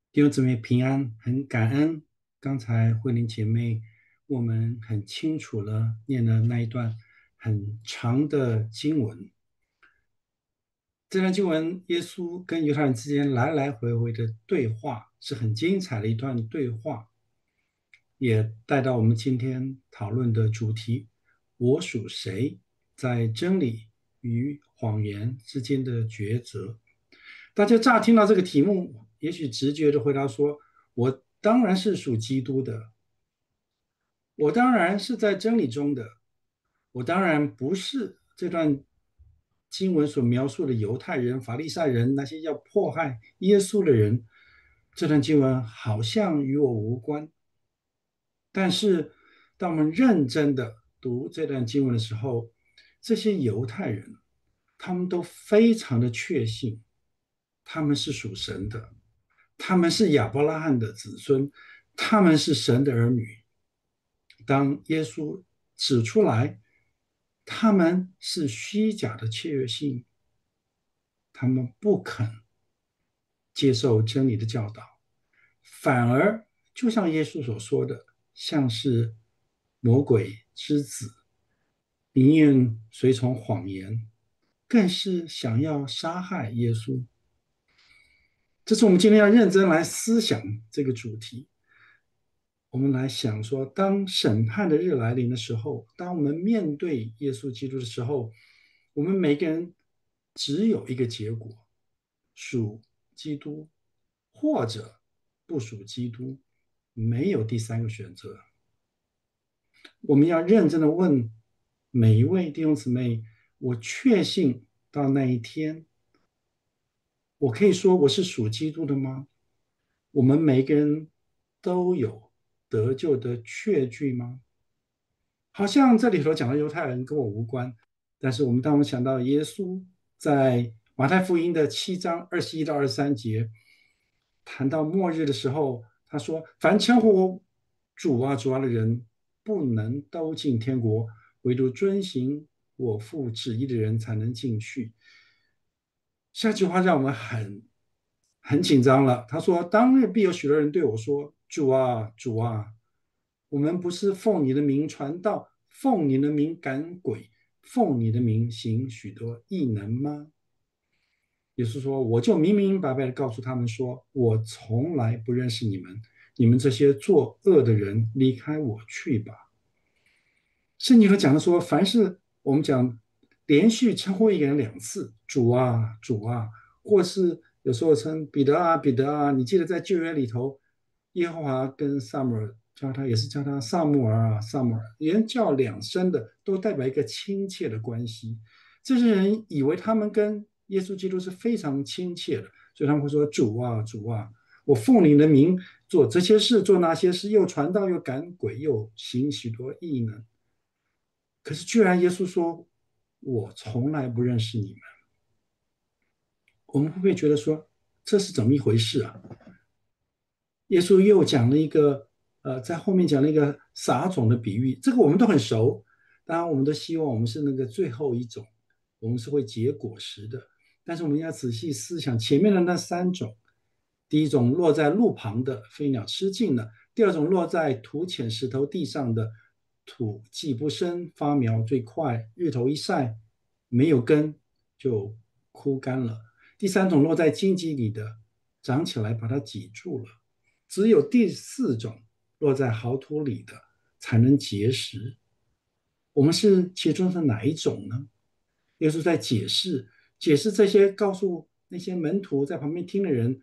弟兄姊妹平安，很感恩。刚才慧玲姐妹，我们很清楚了念了那一段很长的经文。这段经文，耶稣跟犹太人之间来来回回的对话，是很精彩的一段对话，也带到我们今天讨论的主题：我属谁？在真理与谎言之间的抉择。大家乍听到这个题目，也许直觉的回答说：“我当然是属基督的，我当然是在真理中的，我当然不是这段经文所描述的犹太人、法利赛人那些要迫害耶稣的人。这段经文好像与我无关。但是，当我们认真的读这段经文的时候，这些犹太人他们都非常的确信他们是属神的。”他们是亚伯拉罕的子孙，他们是神的儿女。当耶稣指出来，他们是虚假的确信，他们不肯接受真理的教导，反而就像耶稣所说的，像是魔鬼之子，宁愿随从谎言，更是想要杀害耶稣。这是我们今天要认真来思想这个主题。我们来想说，当审判的日来临的时候，当我们面对耶稣基督的时候，我们每个人只有一个结果：属基督，或者不属基督，没有第三个选择。我们要认真的问每一位弟兄姊妹：我确信到那一天，我可以说我是属基督的吗？我们每个人都有得救的确据吗？好像这里头讲的犹太人跟我无关，但是当我们想到耶稣在马太福音的7章21到23节谈到末日的时候，他说：“凡称呼我主啊、主啊的人，不能都进天国，唯独遵行我父旨意的人才能进去。”下句话让我们很紧张了。他说：“当日必有许多人对我说：主啊，主啊，我们不是奉你的名传道，奉你的名赶鬼，奉你的名行许多异能吗？”也是说，我就明明白白的告诉他们说：“我从来不认识你们，你们这些作恶的人，离开我去吧。”圣经里讲的说，凡是我们讲连续称呼一个人2次，主啊，主啊，或是有时候称彼得啊，彼得啊，你记得在旧约里头，耶和华跟撒母耳叫他，也是叫他撒母耳啊，撒母耳，连叫2声的，都代表一个亲切的关系。这些人以为他们跟耶稣基督是非常亲切的，所以他们会说：主啊，主啊，我奉你的名做这些事，做那些事，又传道，又赶鬼，又行许多异能。可是居然耶稣说：“我从来不认识你们。”我们会不会觉得说这是怎么一回事啊？耶稣又讲了一个在后面讲了一个撒种的比喻，这个我们都很熟。当然，我们都希望我们是那个最后一种，我们是会结果实的。但是我们要仔细思想前面的那3种：第一种落在路旁的，飞鸟吃尽了；第二种落在土浅石头地上的，土既不深，发苗最快，日头一晒，没有根就枯干了；第三种落在荆棘里的，长起来把它挤住了。只有第4种落在好土里的才能结实。我们是其中的哪一种呢？耶稣在解释这些，告诉那些门徒在旁边听的人，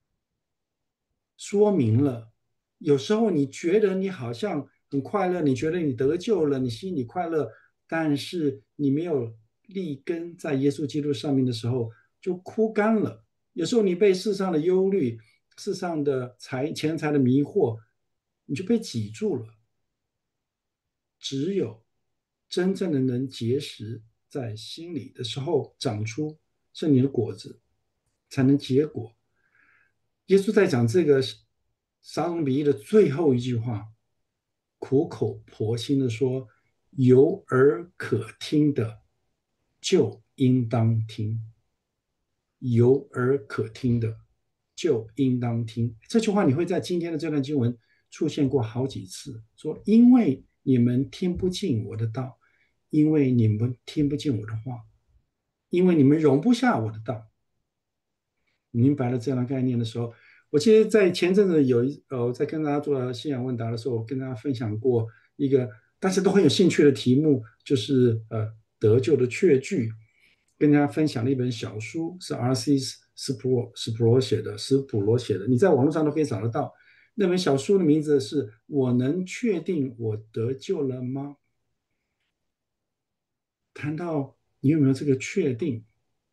说明了，有时候你觉得你好像很快乐，你觉得你得救了，你心里快乐，但是你没有立根在耶稣基督上面的时候，就枯干了。有时候你被世上的忧虑、世上的钱财的迷惑，你就被挤住了。只有真正的能结实在心里的时候，长出圣灵的果子，才能结果。耶稣在讲这个撒种比喻的最后一句话，苦口婆心的说：“有耳可听的，就应当听；有耳可听的， 就应当听。这句话你会在今天的这段经文出现过好几次，说因为你们听不进我的道，因为你们听不进我的话，因为你们容不下我的道。明白了这样的概念的时候，我其实，在前阵子在跟大家做信仰问答的时候，我跟大家分享过一个大家都很有兴趣的题目，就是得救的确据。跟大家分享了一本小书，是 R.C. 斯普罗写的，你在网络上都可以找得到。那本小书的名字是《我能确定我得救了吗》。谈到你有没有这个确定，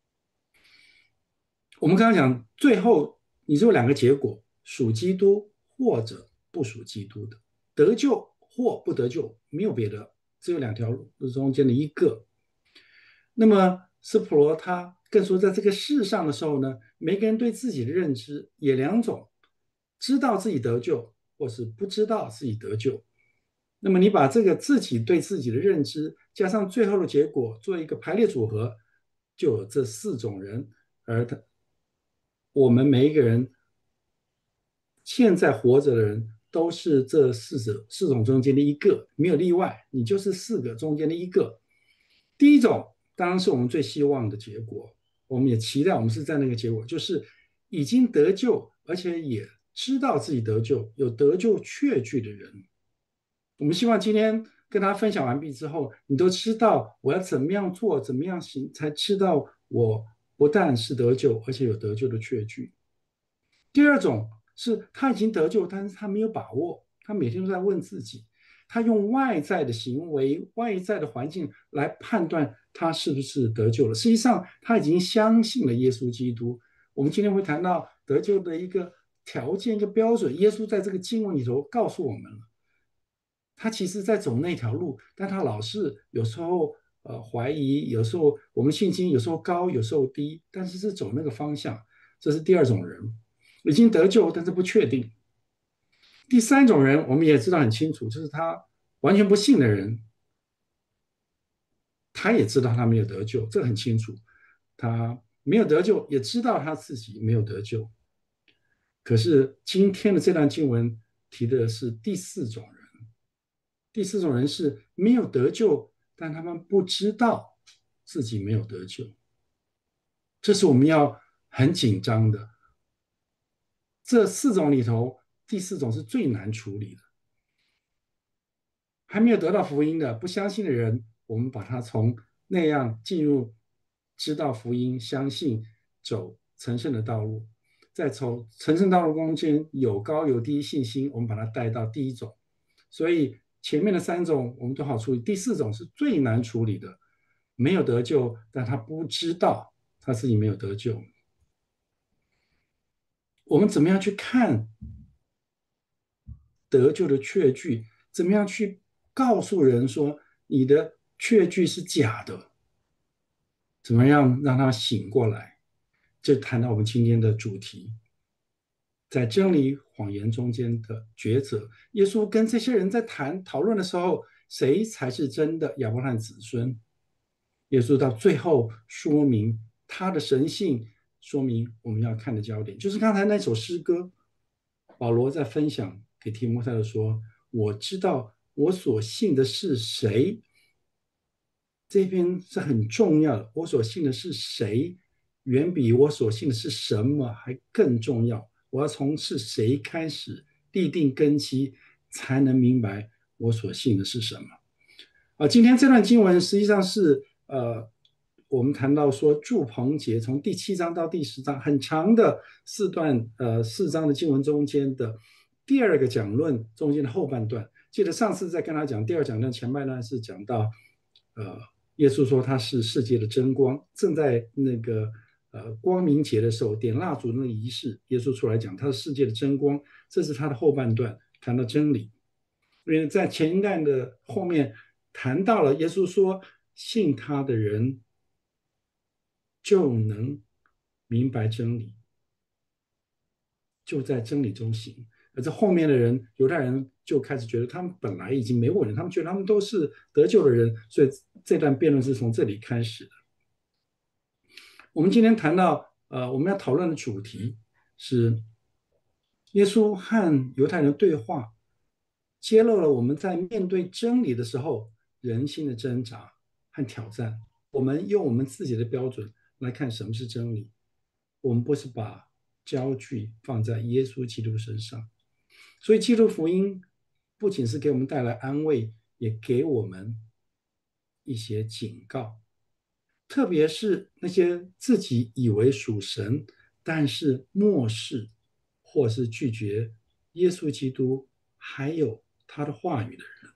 我们刚刚讲，最后你只有两个结果：属基督或者不属基督的，得救或不得救，没有别的，只有两条路中间的一个。那么斯普罗他更说，在这个世上的时候呢，每个人对自己的认知也两种：知道自己得救，或是不知道自己得救。那么你把这个自己对自己的认知加上最后的结果做一个排列组合，就有这四种人。而我们每一个人现在活着的人都是这四种中间的一个，没有例外，你就是四个中间的一个。第一种当然是我们最希望的结果，我们也期待我们是在那个结果，就是已经得救，而且也知道自己得救，有得救确据的人。我们希望今天跟大家分享完毕之后，你都知道我要怎么样做，怎么样行，才知道我不但是得救，而且有得救的确据。第二种是他已经得救，但是他没有把握，他每天都在问自己，他用外在的行为、外在的环境来判断他是不是得救了。实际上，他已经相信了耶稣基督。我们今天会谈到得救的一个条件、一个标准，耶稣在这个经文里头告诉我们了。他其实在走那条路，但他老是有时候怀疑，有时候我们信心有时候高，有时候低，但是是走那个方向。这是第二种人，已经得救，但是不确定。第三种人，我们也知道很清楚，就是他完全不信的人，他也知道他没有得救，这很清楚。他没有得救，也知道他自己没有得救。可是今天的这段经文提的是第四种人。第四种人是没有得救，但他们不知道自己没有得救，这是我们要很紧张的。这四种里头，第四种是最难处理的。还没有得到福音的、不相信的人，我们把他从那样进入知道福音、相信、走成圣的道路，再从成圣道路中间有高有低信心，我们把他带到第一种。所以前面的三种我们都好处理，第四种是最难处理的，没有得救，但他不知道他自己没有得救。我们怎么样去看得救的确据？怎么样去告诉人说你的确据是假的？怎么样让他醒过来？就谈到我们今天的主题，在真理谎言中间的抉择。耶稣跟这些人在讨论的时候，谁才是真的亚伯拉罕子孙？耶稣到最后说明他的神性，说明我们要看的焦点，就是刚才那首诗歌，保罗在分享给提摩太的说：“我知道我所信的是谁。”这边是很重要的，我所信的是谁，远比我所信的是什么还更重要。我要从是谁开始立定根基，才能明白我所信的是什么。今天这段经文实际上是我们谈到说祝棚节从第7章到第10章很长的4章的经文中间的第二个讲论中间的后半段。记得上次在跟他讲第二讲论前半段是讲到耶稣说他是世界的真光，正在那个光明节的时候点蜡烛的那个仪式，耶稣出来讲他是世界的真光，这是他的后半段谈到真理。因为在前一段的后面谈到了耶稣说信他的人就能明白真理，就在真理中行。而这后面的人，犹太人就开始觉得他们本来已经没问题，他们觉得他们都是得救的人，所以这段辩论是从这里开始的。我们今天谈到我们要讨论的主题是耶稣和犹太人对话，揭露了我们在面对真理的时候人性的挣扎和挑战。我们用我们自己的标准来看什么是真理，我们不是把焦距放在耶稣基督身上。所以，基督福音不仅是给我们带来安慰，也给我们一些警告。特别是那些自己以为属神，但是漠视或是拒绝耶稣基督还有他的话语的人。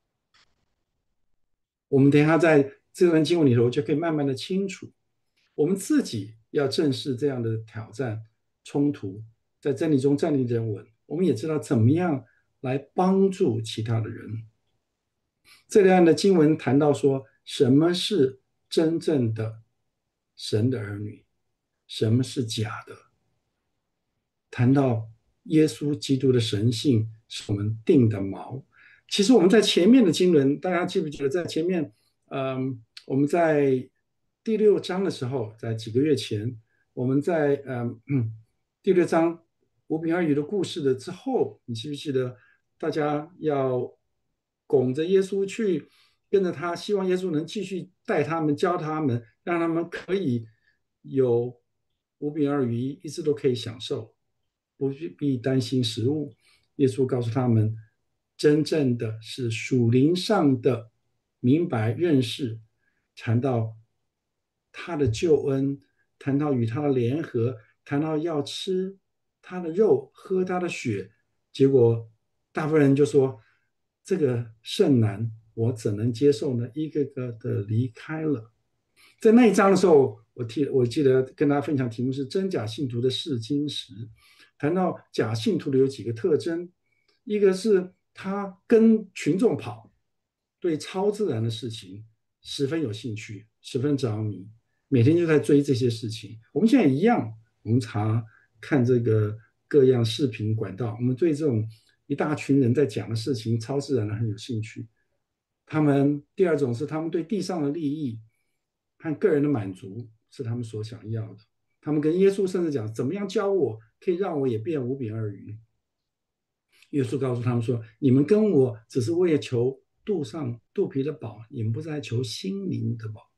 我们等一下在这段经文里头就可以慢慢的清楚，我们自己要正视这样的挑战冲突，在真理中站立人稳。我们也知道怎么样来帮助其他的人。这样的经文谈到说，什么是真正的神的儿女，什么是假的。谈到耶稣基督的神性是我们定的锚。其实我们在前面的经文，大家记不记得在前面，我们在第6章的时候，在几个月前，我们在第6章五饼二鱼的故事的之后，你记不记得大家要拱着耶稣去跟着他，希望耶稣能继续带他们、教他们，让他们可以有五饼二鱼一直都可以享受，不必担心食物。耶稣告诉他们，真正的是属灵上的明白认识，谈到他的救恩，谈到与他的联合，谈到要吃他的肉，喝他的血。结果大部分人就说，这个甚难，我怎能接受呢？一个个的离开了。在那一章的时候，我记得跟大家分享题目是真假信徒的试金石。谈到假信徒的有几个特征，一个是他跟群众跑，对超自然的事情十分有兴趣，十分着迷，每天就在追这些事情。我们现在一样，我们常看这个各样视频管道，我们对这种一大群人在讲的事情，超自然的很有兴趣。他们第二种是他们对地上的利益和个人的满足是他们所想要的。他们跟耶稣甚至讲，怎么样教我可以让我也变五饼二鱼？耶稣告诉他们说，你们跟我只是为了求肚皮的饱，你们不是来求心灵的饱。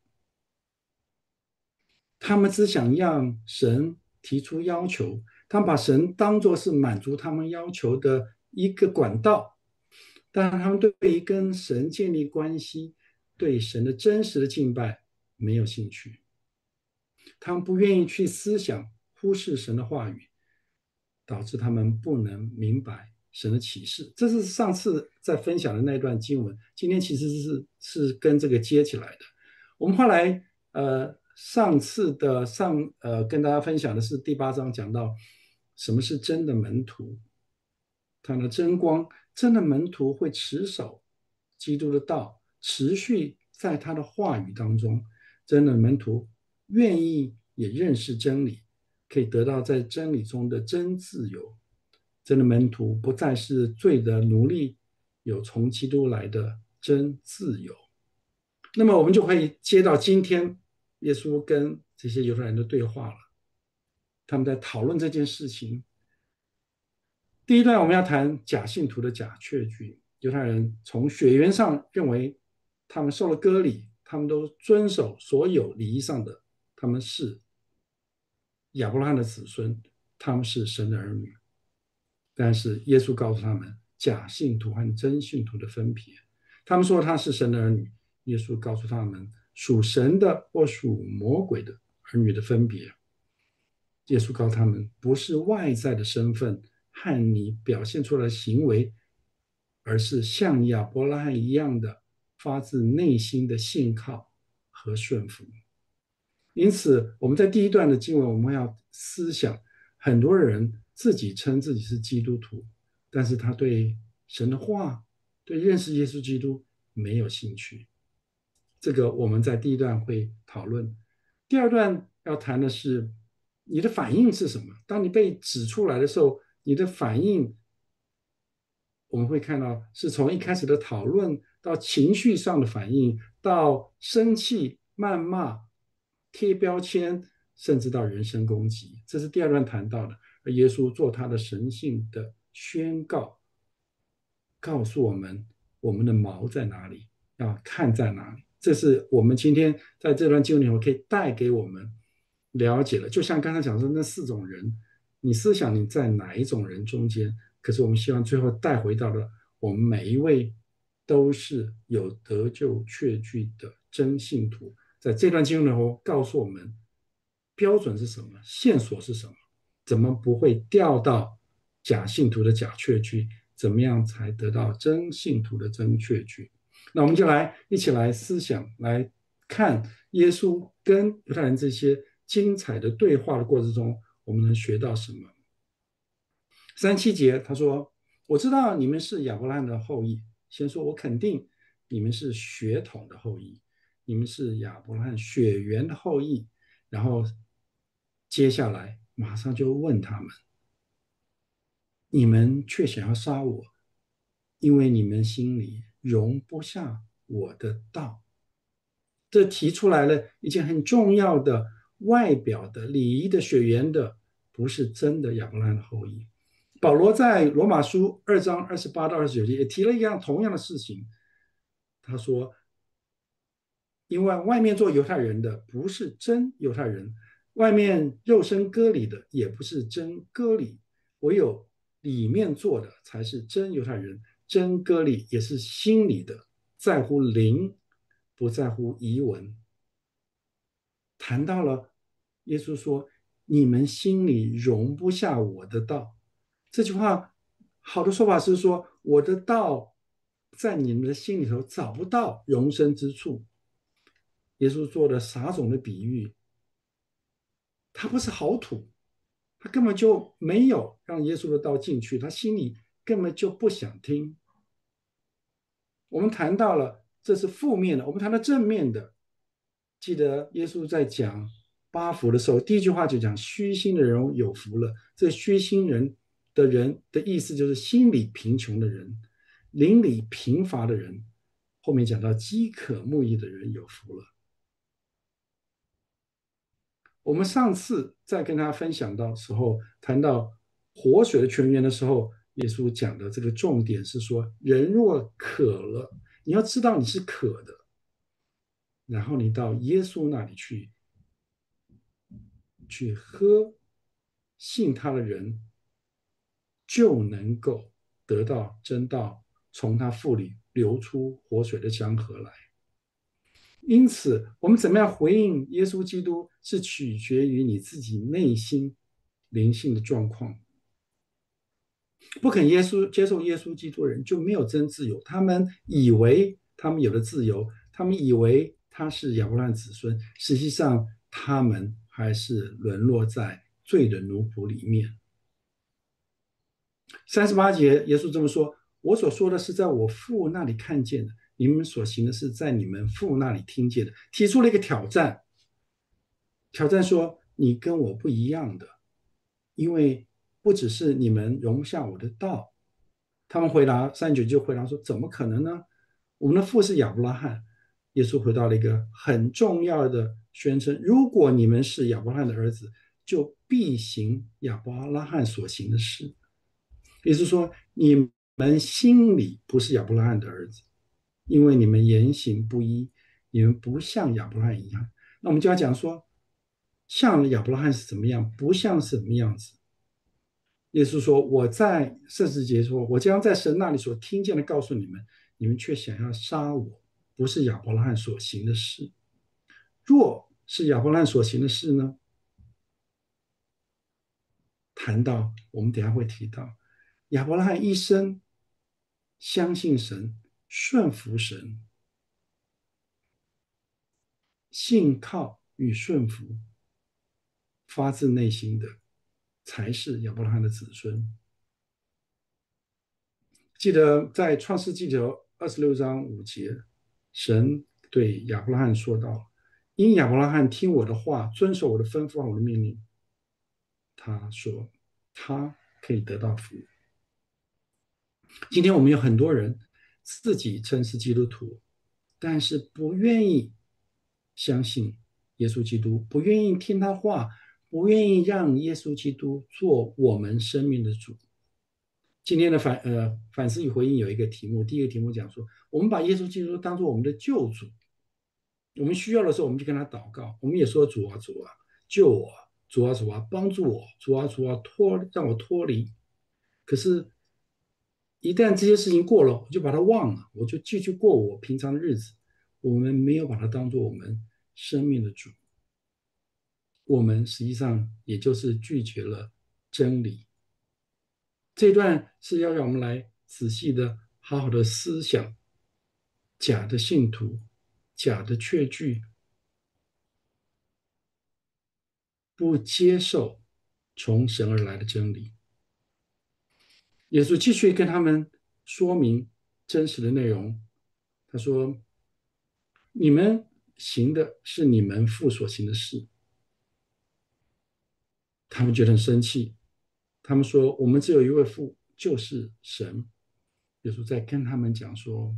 他们只想让神提出要求，他们把神当作是满足他们要求的一个管道，但他们对于跟神建立关系，对神的真实的敬拜没有兴趣。他们不愿意去思想，忽视神的话语，导致他们不能明白神的启示。这是上次在分享的那段经文，今天其实是跟这个接起来的。我们后来上次的跟大家分享的是第8章，讲到什么是真的门徒，谈到真光，真的门徒会持守基督的道，持续在他的话语当中。真的门徒愿意也认识真理，可以得到在真理中的真自由。真的门徒不再是罪的奴隶，有从基督来的真自由。那么我们就可以接到今天耶稣跟这些犹太人的对话了，他们在讨论这件事情。第一段我们要谈假信徒的假确据。犹太人从血缘上认为他们受了割礼，他们都遵守所有礼仪上的，他们是亚伯拉罕的子孙，他们是神的儿女。但是耶稣告诉他们假信徒和真信徒的分别。他们说他是神的儿女，耶稣告诉他们属神的或属魔鬼的儿女的分别。耶稣告诉他们，不是外在的身份和你表现出来的行为，而是像亚伯拉罕一样的发自内心的信靠和顺服。因此，我们在第一段的经文，我们要思想，很多人自己称自己是基督徒，但是他对神的话，对认识耶稣基督没有兴趣。这个我们在第一段会讨论。第二段要谈的是你的反应是什么？当你被指出来的时候，你的反应，我们会看到是从一开始的讨论到情绪上的反应，到生气、谩骂、贴标签，甚至到人身攻击。这是第二段谈到的。 而耶稣做他的神性的宣告，告诉我们我们的锚在哪里，要看在哪里。这是我们今天在这段经文里面可以带给我们了解的。就像刚才讲说那四种人，你思想你在哪一种人中间？可是我们希望最后带回到了我们每一位都是有得救确据的真信徒。在这段经文里告诉我们标准是什么，线索是什么，怎么不会掉到假信徒的假确据？怎么样才得到真信徒的真确据？那我们就一起来思想，来看耶稣跟犹太人这些精彩的对话的过程中，我们能学到什么？37节他说：“我知道你们是亚伯拉罕的后裔。”先说，我肯定你们是血统的后裔，你们是亚伯拉罕血缘的后裔。然后接下来马上就问他们：你们却想要杀我，因为你们心里容不下我的道。这提出来了一件很重要的外表的礼仪的血缘的，不是真的亚伯拉罕的后裔。保罗在罗马书2章28到29节也提了一样同样的事情。他说：因为外面做犹太人的不是真犹太人，外面肉身割礼的也不是真割礼，唯有里面做的才是真犹太人。真割礼也是心里的，在乎灵，不在乎仪文。谈到了耶稣说：你们心里容不下我的道。这句话好的说法是说，我的道在你们的心里头找不到容身之处。耶稣做了撒种的比喻，他不是好土，他根本就没有让耶稣的道进去，他心里根本就不想听。我们谈到了这是负面的，我们谈到正面的。记得耶稣在讲八福的时候，第一句话就讲虚心的人有福了。这虚心人的意思就是心里贫穷的人，灵里贫乏的人。后面讲到饥渴慕义的人有福了。我们上次在跟大家分享到时候，谈到活水的泉源的时候，耶稣讲的这个重点是说，人若渴了，你要知道你是渴的，然后你到耶稣那里去喝，信他的人就能够得到真道，从他腹里流出活水的江河来。因此，我们怎么样回应耶稣基督，是取决于你自己内心灵性的状况。不肯接受耶稣基督的人就没有真自由，他们以为他们有了自由，他们以为他是亚伯拉罕子孙，实际上他们还是沦落在罪的奴仆里面。38节，耶稣这么说：我所说的是在我父那里看见的，你们所行的是在你们父那里听见的。提出了一个挑战，挑战说你跟我不一样的，因为不只是你们容不下我的道。他们回答39就回答说：怎么可能呢？我们的父是亚伯拉罕。耶稣回到了一个很重要的宣称：如果你们是亚伯拉罕的儿子，就必行亚伯拉罕所行的事。也就是说，你们心里不是亚伯拉罕的儿子，因为你们言行不一，你们不像亚伯拉罕一样。那我们就要讲说，像亚伯拉罕是怎么样，不像是什么样子。耶稣说：我在40节说，我将在神那里所听见的告诉你们，你们却想要杀我，不是亚伯拉罕所行的事。若是亚伯拉罕所行的事呢？谈到我们等下会提到，亚伯拉罕一生相信神，顺服神，信靠与顺服，发自内心的，才是亚伯拉罕的子孙。记得在创世纪的26章5节，神对亚伯拉罕说道：因亚伯拉罕听我的话，遵守我的吩咐和我的命令，他说他可以得到福。今天我们有很多人自己称是基督徒，但是不愿意相信耶稣基督，不愿意听他话， 不愿意让耶稣基督做我们生命的主。今天的反思与回应有一个题目，第一个题目讲说，我们把耶稣基督当做我们的救主，我们需要的时候，我们就跟他祷告，我们也说主啊主啊救我，主啊主啊帮助我，主啊主啊让我脱离。可是，一旦这些事情过了，我就把它忘了，我就继续过我平常的日子。我们没有把它当做我们生命的主，我们实际上也就是拒绝了真理。这段是要让我们来仔细的、好好的思想假的信徒、假的确据，不接受从神而来的真理。耶稣继续跟他们说明真实的内容。他说：“你们行的是你们父所行的事。”他们觉得很生气，他们说：“我们只有一位父，就是神。”耶稣在跟他们讲说：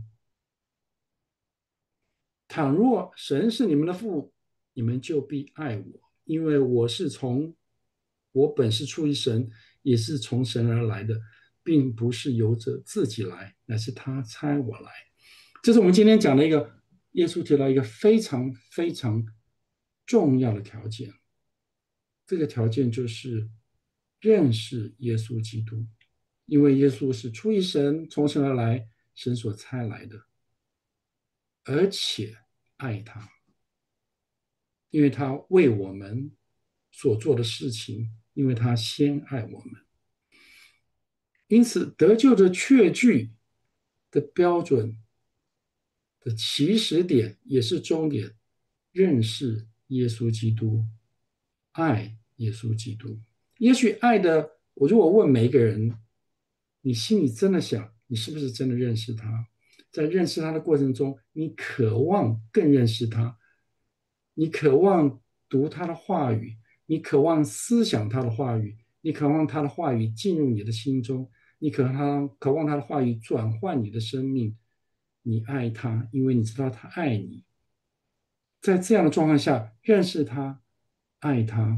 倘若神是你们的父，你们就必爱我，因为我本是出于神，也是从神而来的，并不是由着自己来，乃是他差我来。这是我们今天讲的一个耶稣提到一个非常非常重要的条件，这个条件就是认识耶稣基督，因为耶稣是出于神，从神而来，神所差来的，而且爱他。因为他为我们所做的事情，因为他先爱我们，因此得救的确据的标准的起始点也是终点，认识耶稣基督，爱耶稣基督。也许爱的，如果问每一个人，你心里真的想，你是不是真的认识他？在认识他的过程中，你渴望更认识他，你渴望读他的话语，你渴望思想他的话语，你渴望他的话语进入你的心中，你渴望他的话语转换你的生命。你爱他，因为你知道他爱你。在这样的状况下，认识他、爱他，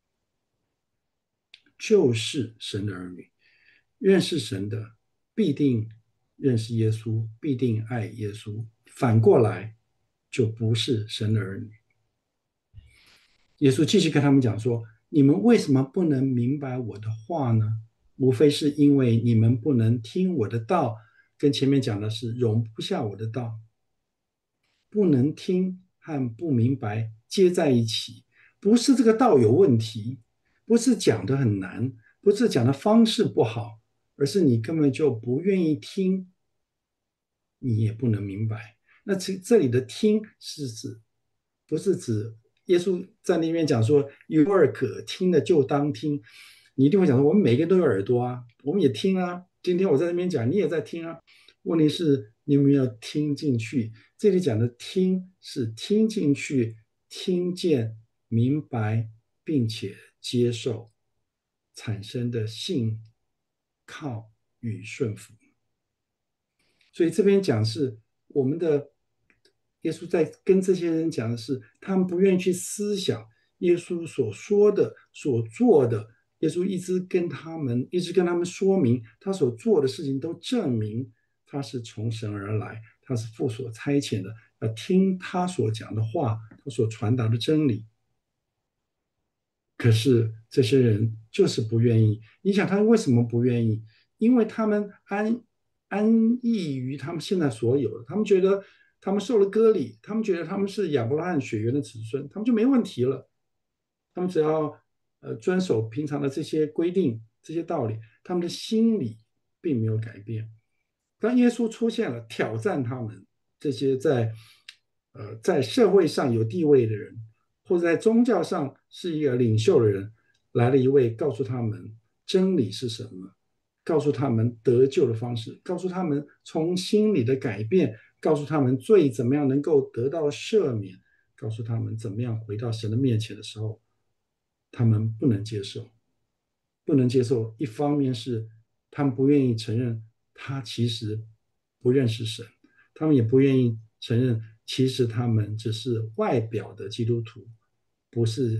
就是神的儿女。认识神的，必定认识耶稣，必定爱耶稣。反过来，就不是神的儿女。耶稣继续跟他们讲说：“你们为什么不能明白我的话呢？无非是因为你们不能听我的道，跟前面讲的是容不下我的道。不能听和不明白接在一起，不是这个道有问题，不是讲的很难，不是讲的方式不好，而是你根本就不愿意听，你也不能明白。那这里的听是指，不是指耶稣在那边讲说有耳可听的就当听，你一定会讲说我们每个人都有耳朵啊，我们也听啊。今天我在那边讲，你也在听啊。问题是你有没有听进去？这里讲的听是听进去、听见、明白，并且接受产生的信、靠与顺服。所以这边讲是我们的耶稣在跟这些人讲的是，他们不愿意去思想耶稣所说的、所做的。耶稣一直跟他们说明他所做的事情，都证明他是从神而来，他是父所差遣的，要听他所讲的话，他所传达的真理。可是这些人就是不愿意。你想他为什么不愿意？因为他们安逸于他们现在所有的，他们觉得他们受了割礼，他们觉得他们是亚伯拉罕血缘的子孙，他们就没问题了。他们只要遵守平常的这些规定、这些道理，他们的心理并没有改变。当耶稣出现了，挑战他们这些在社会上有地位的人，或者在宗教上是一个领袖的人，来了一位告诉他们真理是什么，告诉他们得救的方式，告诉他们从心里的改变，告诉他们罪怎么样能够得到赦免，告诉他们怎么样回到神的面前的时候，他们不能接受。不能接受，一方面是他们不愿意承认他其实不认识神，他们也不愿意承认其实他们只是外表的基督徒，不是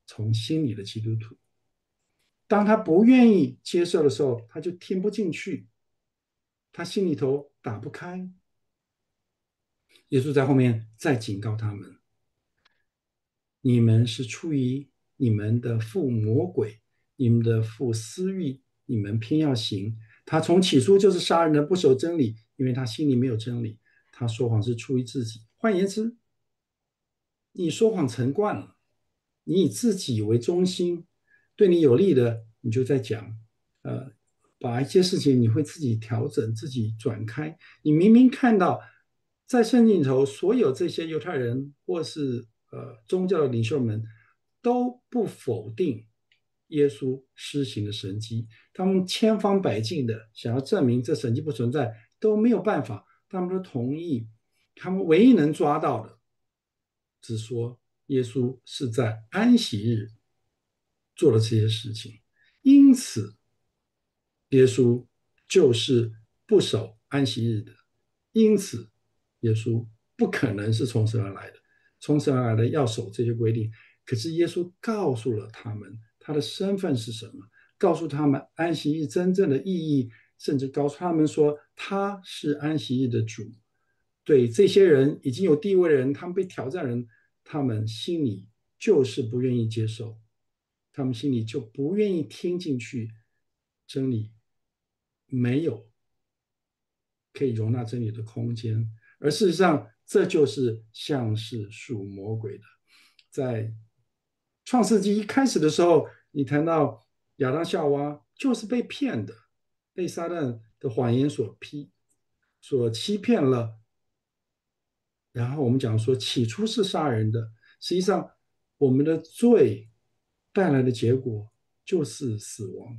从心里的基督徒。当他不愿意接受的时候，他就听不进去，他心里头打不开。耶稣在后面再警告他们：你们是出于你们的父魔鬼，你们的父私欲，你们偏要行。他从起初就是杀人的，不守真理，因为他心里没有真理。他说谎是出于自己。换言之，你说谎成惯了，你以自己为中心，对你有利的你就在讲，呃，把一些事情你会自己调整、自己转开。你明明看到在圣经里头，所有这些犹太人或是宗教的领袖们都不否定耶稣施行的神迹，他们千方百计的想要证明这神迹不存在，都没有办法，他们都同意。他们唯一能抓到的，只说耶稣是在安息日做了这些事情，因此耶稣就是不守安息日的，因此耶稣不可能是从神而来的，从神而来的要守这些规定。可是耶稣告诉了他们他的身份是什么，告诉他们安息日真正的意义，甚至告诉他们说他是安息日的主。对这些人已经有地位的人，他们被挑战的人，他们心里就是不愿意接受，他们心里就不愿意听进去真理，没有可以容纳真理的空间。而事实上，这就是像是属魔鬼的。在创世纪一开始的时候，你谈到亚当夏娃就是被骗的，被撒旦的谎言所欺骗了。然后我们讲说，起初是杀人的，实际上我们的罪带来的结果就是死亡，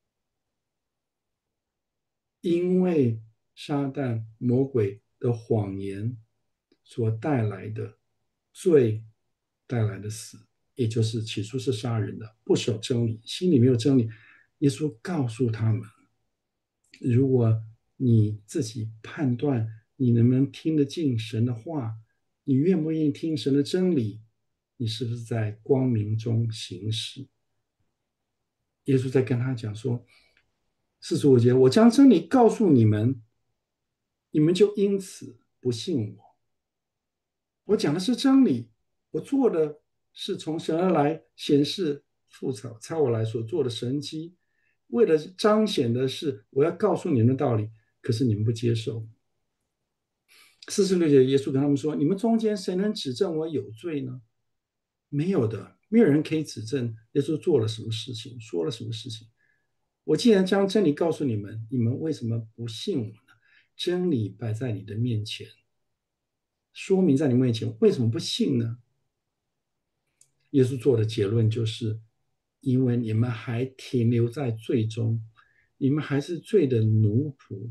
因为撒旦魔鬼的谎言所带来的罪带来的死，也就是起初是杀人的，不守真理，心里没有真理。耶稣告诉他们，如果你自己判断你能不能听得进神的话，你愿不愿意听神的真理，你是不是在光明中行事？耶稣在跟他讲说，45节，我将真理告诉你们，你们就因此不信我。我讲的是真理，我做的是从神而来，显示父差我来所做的神迹，为了彰显的是我要告诉你们的道理，可是你们不接受。46节，耶稣跟他们说：“你们中间谁能指证我有罪呢？没有的，没有人可以指证耶稣做了什么事情，说了什么事情。我既然将真理告诉你们，你们为什么不信我呢？真理摆在你的面前，说明在你面前，为什么不信呢？”耶稣做的结论就是：因为你们还停留在罪中，你们还是罪的奴仆。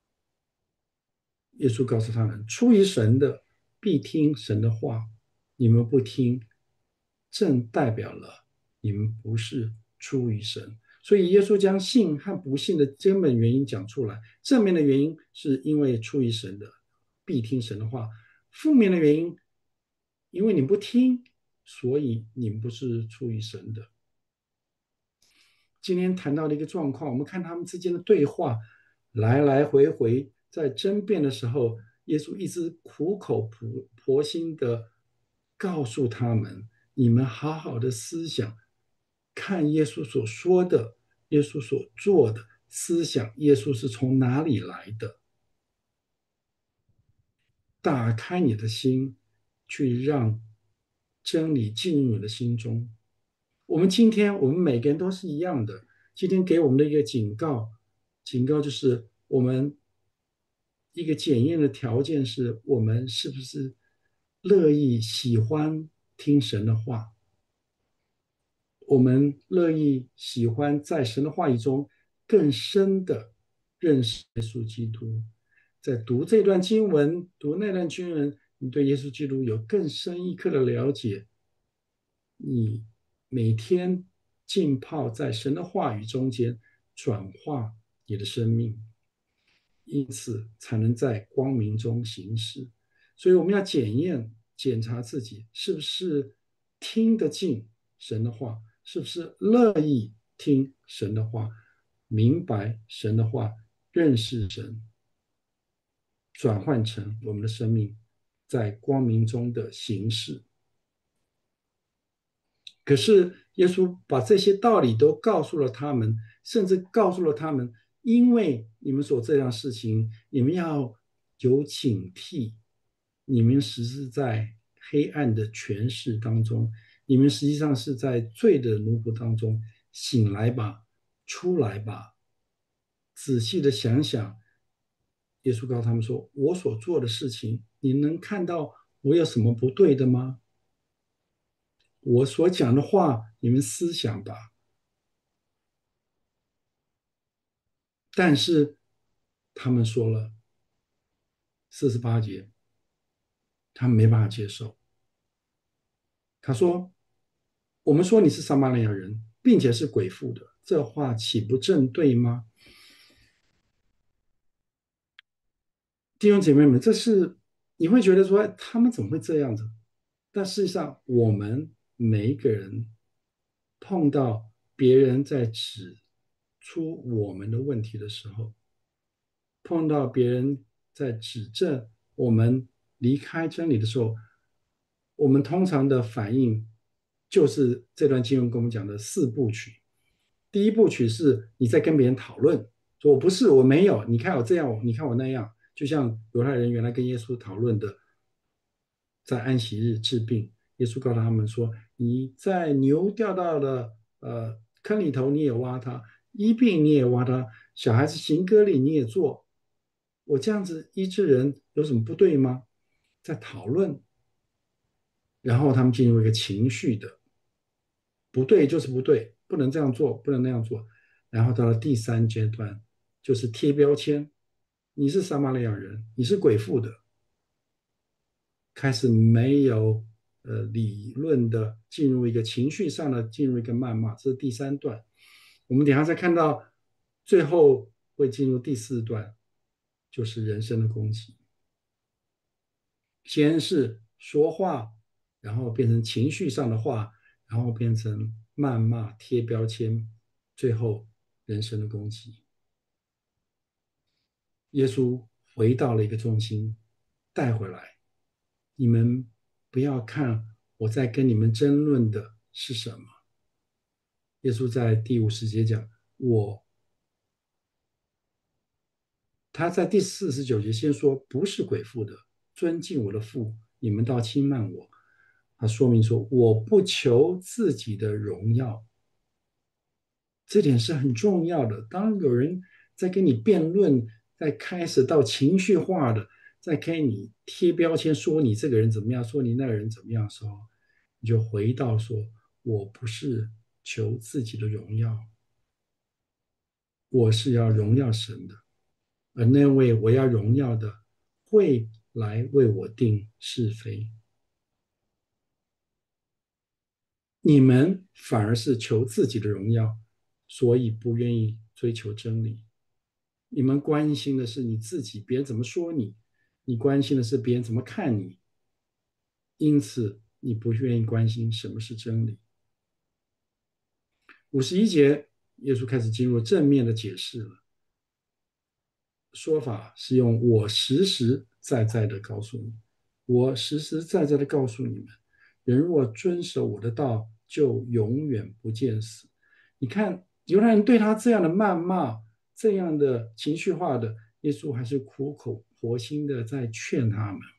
耶稣告诉他们：出于神的必听神的话，你们不听，正代表了你们不是出于神。所以耶稣将信和不信的根本原因讲出来。正面的原因是因为出于神的必听神的话，负面的原因，因为你不听，所以你们不是出于神的。今天谈到的一个状况，我们看他们之间的对话，来来回回在争辩的时候，耶稣一直苦口婆心的告诉他们：你们好好的思想，看耶稣所说的，耶稣所做的，思想耶稣是从哪里来的，打开你的心，去让真理进入你的心中。我们每个人都是一样的。今天给我们的一个警告，警告就是我们一个检验的条件是我们是不是乐意喜欢听神的话，我们乐意喜欢在神的话语中更深的认识耶稣基督。在读这段经文、读那段经文，你对耶稣基督有更深一刻的了解，你每天浸泡在神的话语中间，转化你的生命，因此才能在光明中行事。所以我们要检验、检查自己是不是听得进， 神的话？是不是乐意听神的话，明白神的话，认识神，转换成我们的生命在光明中的形式？可是耶稣把这些道理都告诉了他们，甚至告诉了他们，因为你们所这样的事情，你们要有警惕，你们实是在黑暗的权势当中，你们实际上是在罪的奴仆当中，醒来吧，出来吧，仔细的想想。耶稣告诉他们说：“我所做的事情，你能看到我有什么不对的吗？我所讲的话，你们思想吧。”但是他们说了48节，他们没办法接受。他说：“我们说你是撒玛利亚人，并且是鬼妇的，这话岂不正对吗？”弟兄姐妹们，这是你会觉得说他们怎么会这样子？但事实上，我们每一个人碰到别人在指出我们的问题的时候，碰到别人在指正我们离开真理的时候，我们通常的反应就是这段经文跟我们讲的4部曲。第一部曲是你在跟别人讨论，说我不是，我没有，你看我这样，你看我那样，就像犹太人原来跟耶稣讨论的，在安息日治病，耶稣告诉他们说，你在牛掉到了坑里头，你也挖它；医病你也挖它；小孩子行割礼你也做。我这样子医治人有什么不对吗？在讨论，然后他们进入一个情绪的不对就是不对，不能这样做，不能那样做。然后到了第3阶段，就是贴标签，你是撒玛利亚人，你是鬼妇的，开始没有理论的进入一个情绪上的进入一个谩骂，这是第3段。我们等一下再看到最后会进入第4段，就是人生的攻击。先是说话，然后变成情绪上的话，然后变成谩骂、贴标签，最后人生的攻击。耶稣回到了一个中心，带回来，你们不要看我在跟你们争论的是什么。耶稣在第50节讲，他在第49节先说不是鬼父的，尊敬我的父，你们倒轻慢我。他说明说我不求自己的荣耀，这点是很重要的。当有人在跟你辩论，在开始到情绪化的，在给你贴标签，说你这个人怎么样，说你那个人怎么样的时候，你就回到说，我不是求自己的荣耀，我是要荣耀神的，而那位我要荣耀的会来为我定是非。你们反而是求自己的荣耀，所以不愿意追求真理。你们关心的是你自己，别人怎么说你；你关心的是别人怎么看你。因此，你不愿意关心什么是真理。51节，耶稣开始进入正面的解释了。说法是用我实实在在的告诉你，我实实在在的告诉你们，人若遵守我的道，就永远不见死。你看犹太人对他这样的谩骂，这样的情绪化的，耶稣还是苦口婆心的在劝他们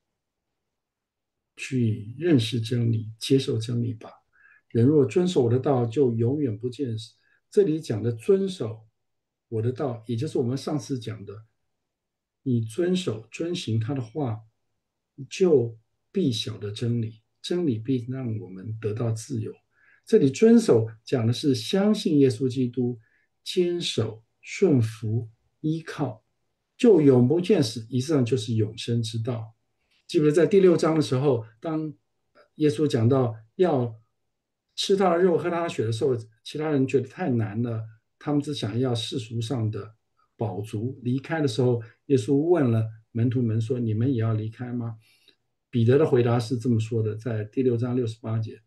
去认识真理，接受真理吧。人若遵守我的道，就永远不见死。这里讲的遵守我的道，也就是我们上次讲的，你遵守遵行他的话，就必晓得真理，真理必让我们得到自由。这里遵守讲的是相信耶稣基督，坚守顺服依靠，就永不见死，以上就是永生之道。记不得在第6章的时候，当耶稣讲到要吃他的肉、喝他的血的时候，其他人觉得太难了，他们只想要世俗上的饱足。离开的时候，耶稣问了门徒们说：“你们也要离开吗？”彼得的回答是这么说的，在第6章68节：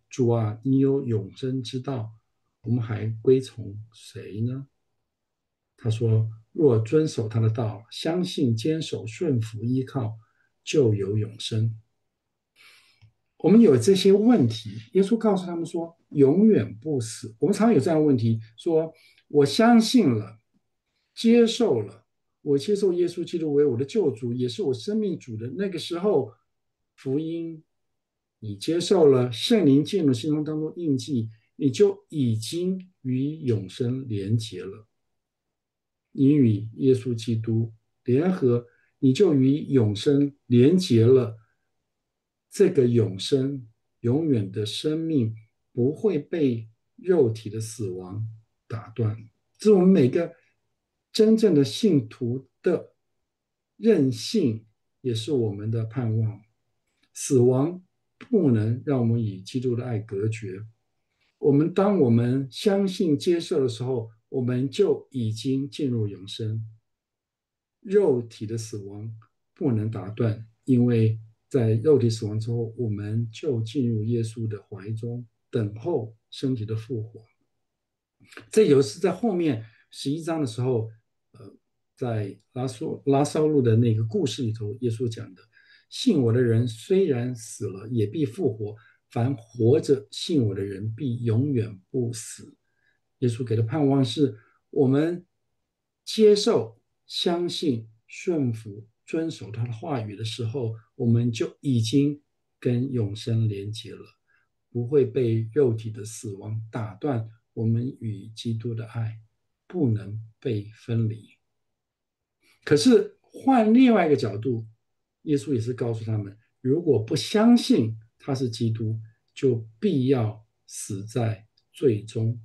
主啊，你有永生之道，我们还归从谁呢？他说：若遵守他的道，相信、坚守、顺服、依靠，就有永生。我们有这些问题，耶稣告诉他们说，永远不死。我们常有这样的问题，说我相信了，接受了，我接受耶稣基督为我的救主，也是我生命主的那个时候，福音你接受了，圣灵进入心中当中印记，你就已经与永生连结了。你与耶稣基督联合，你就与永生连结了。这个永生、永远的生命不会被肉体的死亡打断。这是我们每个真正的信徒的韧性，也是我们的盼望。死亡不能让我们与基督的爱隔绝。当我们相信、接受的时候，我们就已经进入永生。肉体的死亡不能打断，因为在肉体死亡之后，我们就进入耶稣的怀中，等候身体的复活。这有是在后面11章的时候，在拉烧路的那个故事里头，耶稣讲的：信我的人虽然死了，也必复活；凡活着信我的人，必永远不死。耶稣给的盼望是我们接受、相信、顺服、遵守他的话语的时候，我们就已经跟永生连接了，不会被肉体的死亡打断我们与基督的爱，不能被分离。可是换另外一个角度，耶稣也是告诉他们，如果不相信他是基督，就必要死在罪中。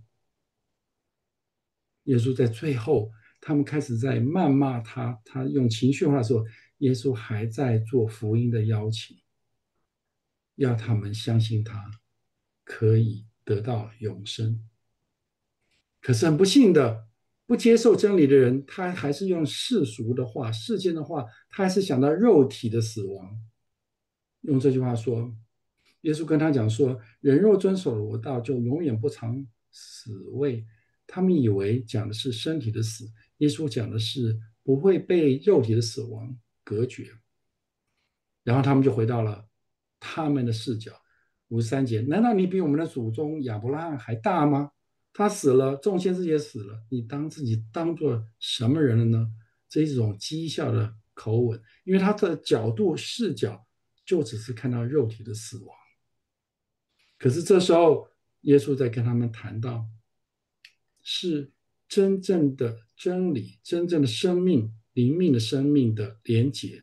耶稣在最后，他们开始在谩骂他，他用情绪化的时候，耶稣还在做福音的邀请，要他们相信他可以得到永生。可是很不幸的，不接受真理的人，他还是用世俗的话、世间的话，他还是想到肉体的死亡。用这句话说，耶稣跟他讲说：人若遵守了我道，就永远不尝死味。他们以为讲的是身体的死，耶稣讲的是不会被肉体的死亡隔绝。然后他们就回到了他们的视角。53节，难道你比我们的祖宗亚伯拉罕还大吗？他死了，众先知也死了，你当自己当做什么人了呢？这是一种讥笑的口吻，因为他的视角就只是看到肉体的死亡。可是这时候，耶稣在跟他们谈到，是真正的真理、真正的生命、灵命的生命的连结。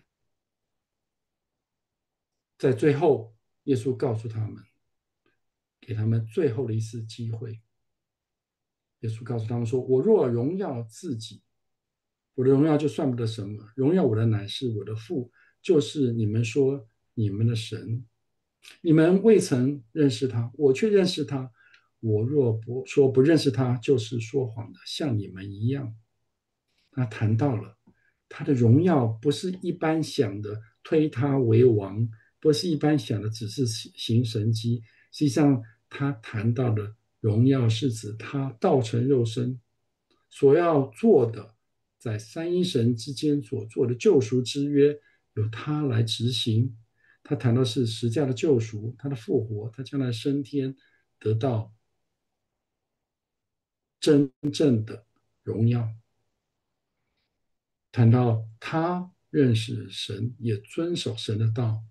在最后，耶稣告诉他们，给他们最后的一次机会。耶稣告诉他们说：我若荣耀自己，我的荣耀就算不得什么，荣耀我的乃是我的父，就是你们说你们的神。你们未曾认识他，我却认识他。我若不认识他，就是说谎的，像你们一样。他谈到了他的荣耀，不是一般想的推他为王，不是一般想的只是行神迹。实际上，他谈到的荣耀是指他道成肉身所要做的，在三一神之间所做的救赎之约，由他来执行。他谈到是十架的救赎，他的复活，他将来升天，得到真正的荣耀。谈到他认识神，也遵守神的道。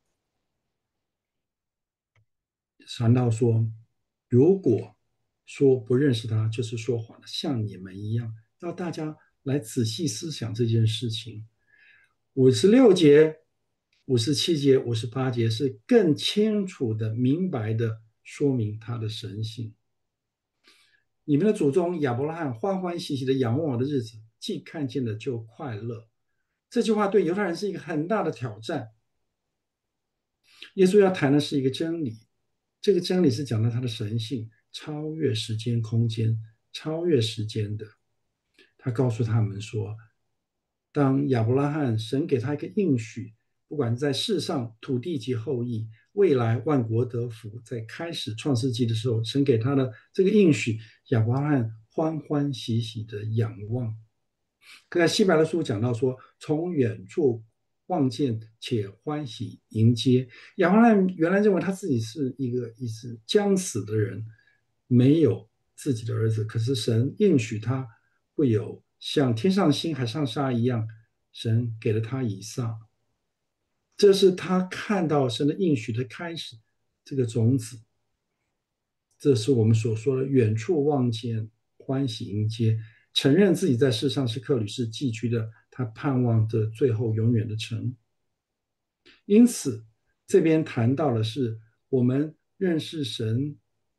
谈到说，如果说不认识他，就是说谎的，像你们一样。要大家来仔细思想这件事情。56节、57节、58节是更清楚的、明白的说明他的神性。你们的祖宗亚伯拉罕欢欢喜喜的仰望我的日子，既看见了就快乐。这句话对犹太人是一个很大的挑战。耶稣要谈的是一个真理，这个真理是讲到他的神性，超越时间空间，超越时间的。他告诉他们说，当亚伯拉罕神给他一个应许，不管在世上土地及后裔， 未来万国得福，在开始创世纪的时候，神给他的这个应许，亚伯拉罕欢欢喜喜的仰望。在希伯来书讲到说，从远处望见且欢喜迎接。亚伯拉罕原来认为他自己是一直将死的人，没有自己的儿子，可是神应许他会有像天上星、海上沙一样，神给了他以撒。这是他看到神的应许的开始，这个种子，这是我们所说的远处望见，欢喜迎接，承认自己在世上是客旅，是寄居的，他盼望着最后永远的城。因此，这边谈到的是我们认识神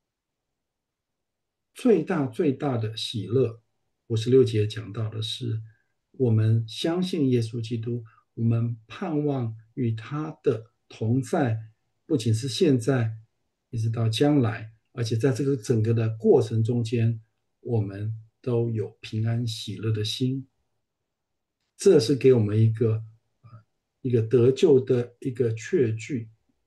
最大最大的喜乐。56节讲到的是，我们相信耶稣基督，我们盼望与他的同在，不仅是现在，一直到将来，而且在这个整个的过程中间，我们都有平安喜乐的心。这是给我们一个得救的一个确据。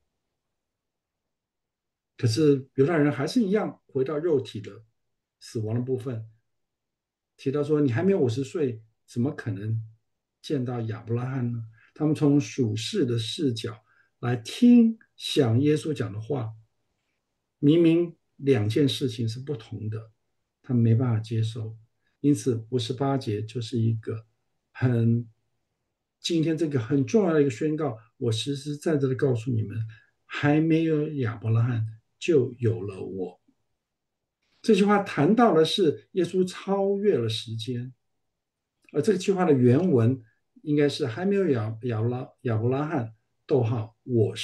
可是犹太人还是一样回到肉体的死亡的部分，提到说你还没有50岁，怎么可能见到亚伯拉罕呢？他们从属世的视角来听想耶稣讲的话，明明两件事情是不同的，他们没办法接受。因此58节就是一个很今天这个很重要的一个宣告，我实实在在的告诉你们，还没有亚伯拉罕，就有了我。这句话谈到的是耶稣超越了时间，而这句话的原文应该是还没有亚伯拉罕，逗号，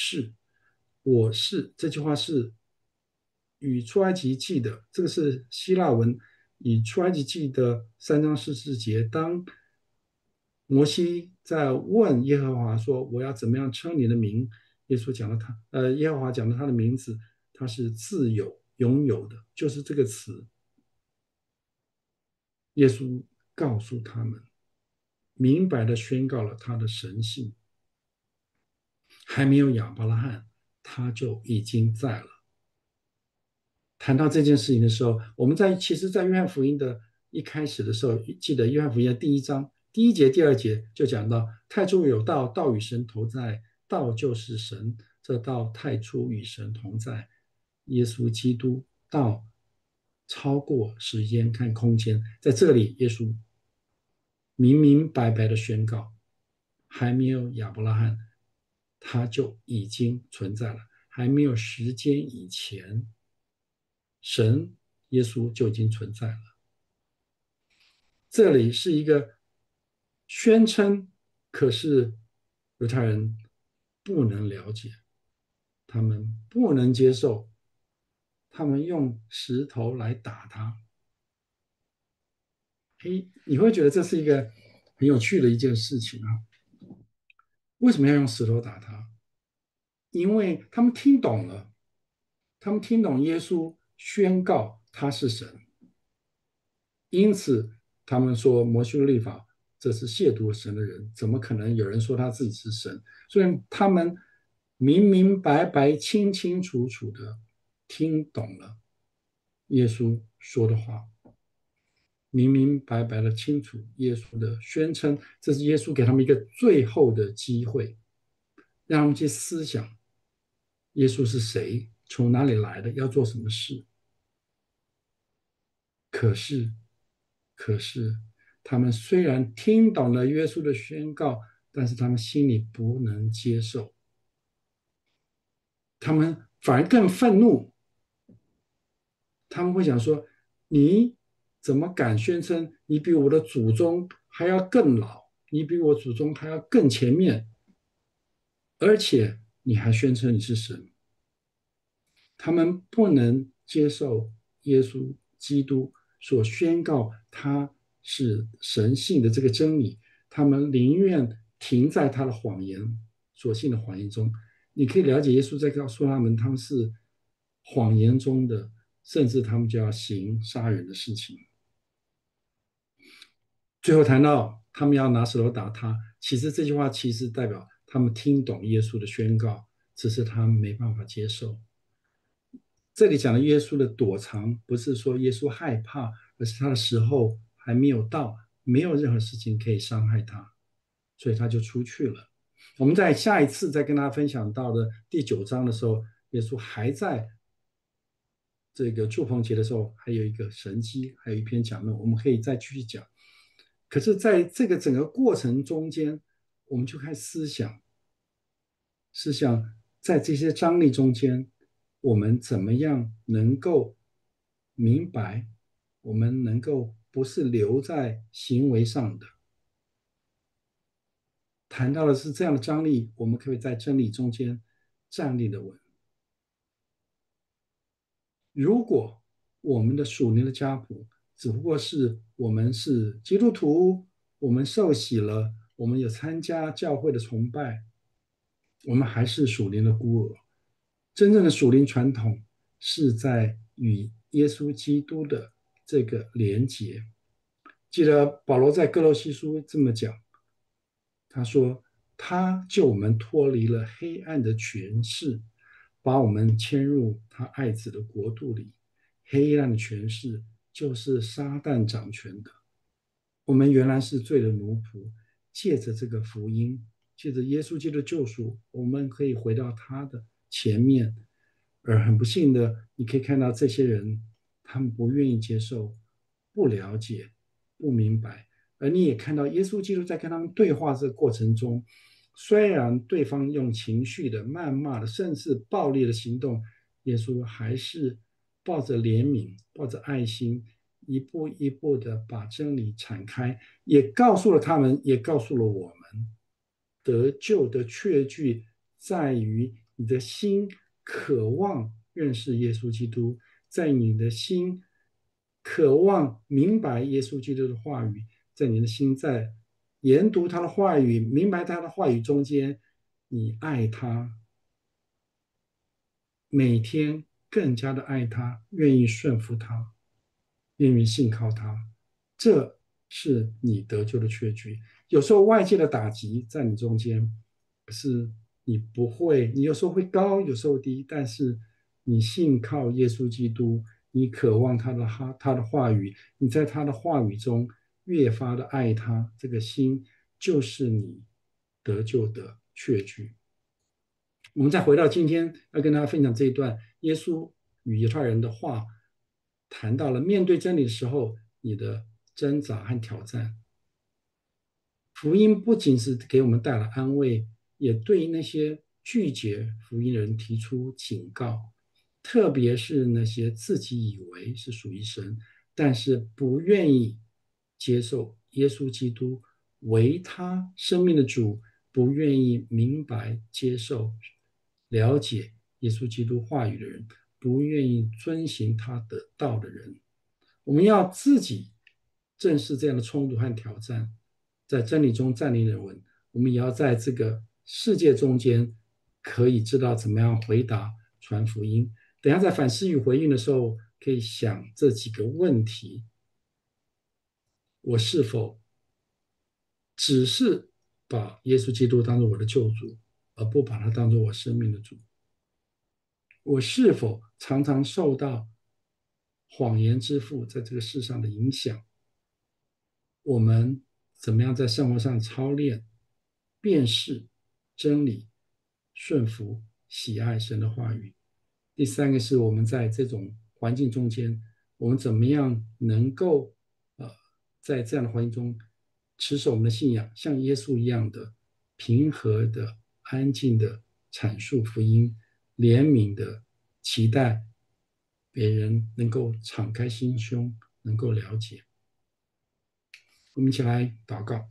我是这句话是与出埃及记的，这个是希腊文，以出埃及记的3章14节，当摩西在问耶和华说：“我要怎么样称你的名？”耶稣讲了耶和华讲了他的名字，他是自有、拥有的，就是这个词。耶稣告诉他们，明白的宣告了他的神性。还没有亚伯拉罕，他就已经在了。谈到这件事情的时候，我们其实，在约翰福音的一开始的时候，记得约翰福音的第1章第1节、第2节就讲到：太初有道，道与神同在，道就是神，这道太初与神同在。耶稣基督道超过时间看空间，在这里，耶稣明明白白的宣告，还没有亚伯拉罕，他就已经存在了；还没有时间以前，神耶稣就已经存在了。这里是一个宣称，可是犹太人不能了解，他们不能接受，他们用石头来打他。嘿，你会觉得这是一个很有趣的一件事情啊？为什么要用石头打他？因为他们听懂了，他们听懂耶稣宣告他是神，因此他们说摩西的律法这是亵渎神的人，怎么可能有人说他自己是神？所以他们明明白白、清清楚楚的听懂了耶稣说的话，明明白白的清楚耶稣的宣称，这是耶稣给他们一个最后的机会，让他们去思想耶稣是谁，从哪里来的，要做什么事。可是，可是，他们虽然听懂了耶稣的宣告，但是他们心里不能接受，他们反而更愤怒。他们会想说：“你怎么敢宣称你比我的祖宗还要更老？你比我祖宗还要更前面？而且你还宣称你是神？”他们不能接受耶稣基督所宣告他是神性的这个真理，他们宁愿停在他的谎言所信的谎言中。你可以了解耶稣在告诉他们，他们是谎言中的，甚至他们就要行杀人的事情。最后谈到他们要拿石头打他，其实这句话其实代表他们听懂耶稣的宣告， 只是他没办法接受。这里讲的耶稣的躲藏，不是说耶稣害怕，而是他的时候还没有到，没有任何事情可以伤害他，所以他就出去了。我们在下一次再跟大家分享到的第9章的时候，耶稣还在这个祝棚节的时候，还有一个神迹，还有一篇讲论，我们可以再继续讲。可是，在这个整个过程中间，我们就开始思想在这些张力中间，我们怎么样能够明白，我们能够不是留在行为上的。谈到的是这样的张力，我们可以在真理中间站立的稳。如果我们的属灵的家谱只不过是我们是基督徒，我们受洗了，我们有参加教会的崇拜，我们还是属灵的孤儿。真正的属灵传统是在与耶稣基督的这个连结。记得保罗在哥罗西书这么讲，他说：他救我们脱离了黑暗的权势，把我们迁入他爱子的国度里。黑暗的权势就是撒旦掌权的。我们原来是罪的奴仆，借着这个福音，借着耶稣基督的救赎，我们可以回到他的前面。而很不幸的，你可以看到这些人，他们不愿意接受，不了解，不明白。而你也看到耶稣基督在跟他们对话这个过程中，虽然对方用情绪的、谩骂的，甚至暴力的行动，耶稣还是抱着怜悯、抱着爱心，一步一步的把真理敞开，也告诉了他们，也告诉了我们，得救的确据在于你的心渴望认识耶稣基督，在你的心渴望明白耶稣基督的话语，在你的心在研读他的话语，明白他的话语中间，你爱他，每天更加的爱他，愿意顺服他，愿意信靠他，这是你得救的确据。有时候外界的打击在你中间，可是你不会，你有时候会高，有时候低，但是你信靠耶稣基督，你渴望他的话语，你在他的话语中越发的爱他，这个心就是你得救的确据。我们再回到今天要跟大家分享这一段耶稣与犹太人的话，谈到了面对真理的时候，你的挣扎和挑战。福音不仅是给我们带来安慰，也对那些拒绝福音的人提出警告，特别是那些自己以为是属于神，但是不愿意接受耶稣基督为他生命的主，不愿意明白、接受、了解耶稣基督话语的人，不愿意遵行他的道的人。我们要自己正视这样的冲突和挑战，在真理中站立人稳。我们也要在这个世界中间，可以知道怎么样回答传福音。等下在反思与回应的时候，可以想这几个问题：我是否只是把耶稣基督当作我的救主，而不把他当作我生命的主？我是否常常受到谎言之父在这个世上的影响？我们怎么样在生活上操练、辨识真理、顺服、喜爱神的话语？第三个是我们在这种环境中间，我们怎么样能够在这样的环境中持守我们的信仰，像耶稣一样的平和的、安静的阐述福音，怜悯的期待别人能够敞开心胸，能够了解。我们一起来祷告。